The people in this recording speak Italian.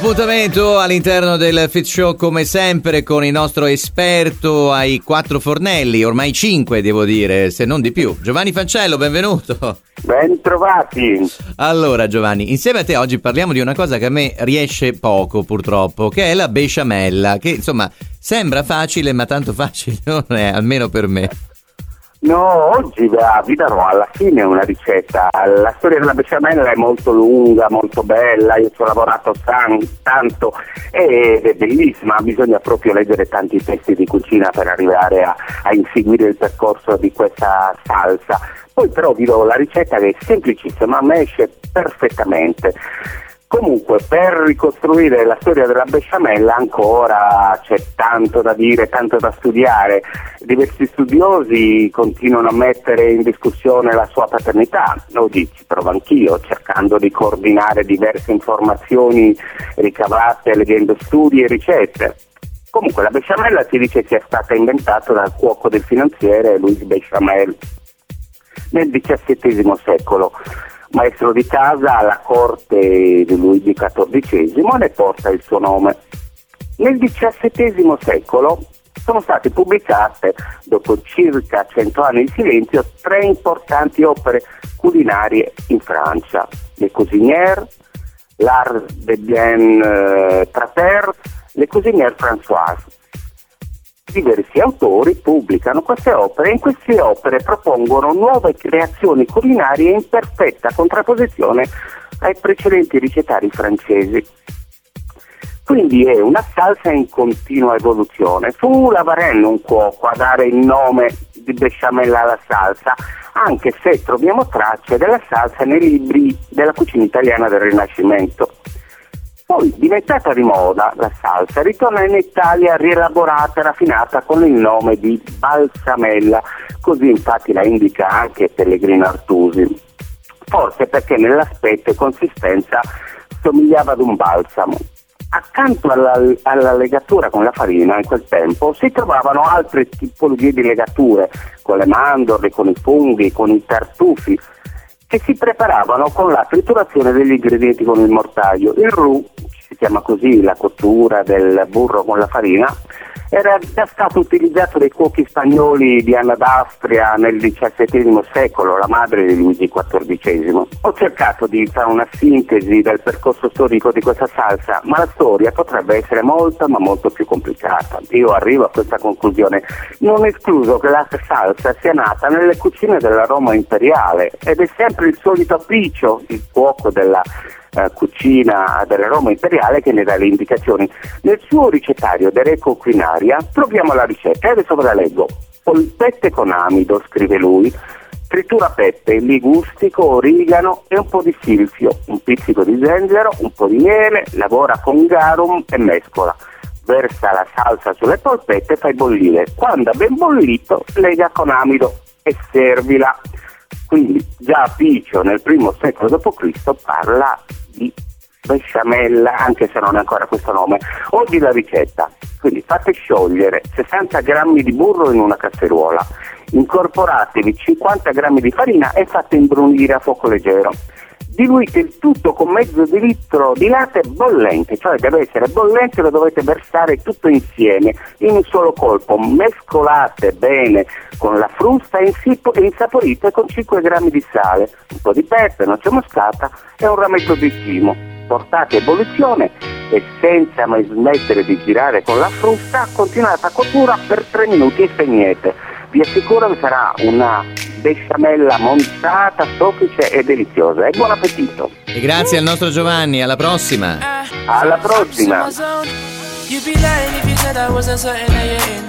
appuntamento all'interno del Fit Show come sempre con il nostro esperto ai 4 fornelli, ormai 5 devo dire, se non di più. Giovanni Fancello, benvenuto. Ben trovati. Allora Giovanni, insieme a te oggi parliamo di una cosa che a me riesce poco purtroppo, che è la besciamella, che insomma sembra facile ma tanto facile non è, almeno per me. No, oggi vi darò alla fine una ricetta. La storia della besciamella è molto lunga, molto bella, io ci ho lavorato tanto ed è bellissima, bisogna proprio leggere tanti testi di cucina per arrivare a inseguire il percorso di questa salsa. Poi però vi do la ricetta che è semplicissima, ma esce perfettamente. Comunque, per ricostruire la storia della besciamella ancora c'è tanto da dire, tanto da studiare. Diversi studiosi continuano a mettere in discussione la sua paternità. Oggi ci provo anch'io, cercando di coordinare diverse informazioni ricavate leggendo studi e ricette. Comunque, la besciamella si dice sia stata inventata dal cuoco del finanziere Louis Béchamel nel XVII secolo. Maestro di casa alla corte di Luigi XIV, ne porta il suo nome. Nel XVII secolo sono state pubblicate, dopo circa 100 anni di silenzio, 3 importanti opere culinarie in Francia: Le Cuisinières, L'Art de bien traiter, Le Cuisinières Françoises. Diversi autori pubblicano queste opere e in queste opere propongono nuove creazioni culinarie in perfetta contrapposizione ai precedenti ricettari francesi. Quindi è una salsa in continua evoluzione. Fu la Varenne un cuoco a dare il nome di besciamella alla salsa, anche se troviamo tracce della salsa nei libri della cucina italiana del Rinascimento. Poi, diventata di moda, la salsa ritorna in Italia rielaborata e raffinata con il nome di balsamella, così infatti la indica anche Pellegrino Artusi. Forse perché nell'aspetto e consistenza somigliava ad un balsamo. Accanto alla legatura con la farina, in quel tempo, si trovavano altre tipologie di legature, con le mandorle, con i funghi, con i tartufi, che si preparavano con la triturazione degli ingredienti con il mortaio. Il roux, si chiama così la cottura del burro con la farina, era già stato utilizzato dai cuochi spagnoli di Anna d'Austria nel XVII secolo, la madre di Luigi XIV. Ho cercato di fare una sintesi del percorso storico di questa salsa, ma la storia potrebbe essere molto ma molto più complicata. Io arrivo a questa conclusione: non escluso che la salsa sia nata nelle cucine della Roma imperiale ed è sempre il solito Appicio, il cuoco della cucina della Roma imperiale, che ne dà le indicazioni. Nel suo ricettario De Reco Quinaria troviamo la ricetta e adesso ve la leggo. Polpette con amido, scrive lui, tritura pepe, ligustico, origano e un po' di silfio, un pizzico di zenzero, un po' di miele, lavora con garum e mescola. Versa la salsa sulle polpette e fai bollire. Quando ha ben bollito, lega con amido e servila. Quindi già Appicio nel I secolo d.C. parla di besciamella, anche se non è ancora questo nome. Oggi la ricetta: quindi fate sciogliere 60 grammi di burro in una casseruola, incorporatevi 50 grammi di farina e fate imbrunire a fuoco leggero. Diluite il tutto con mezzo di litro di latte bollente, cioè deve essere bollente, lo dovete versare tutto insieme in un solo colpo. Mescolate bene con la frusta e insaporite con 5 grammi di sale, un po' di pepe, noce moscata e un rametto di timo. Portate a ebollizione e senza mai smettere di girare con la frusta continuate la cottura per 3 minuti e spegnete. Vi assicuro che sarà una besciamella montata, soffice e deliziosa. E buon appetito! E grazie al nostro Giovanni, alla prossima! Alla prossima!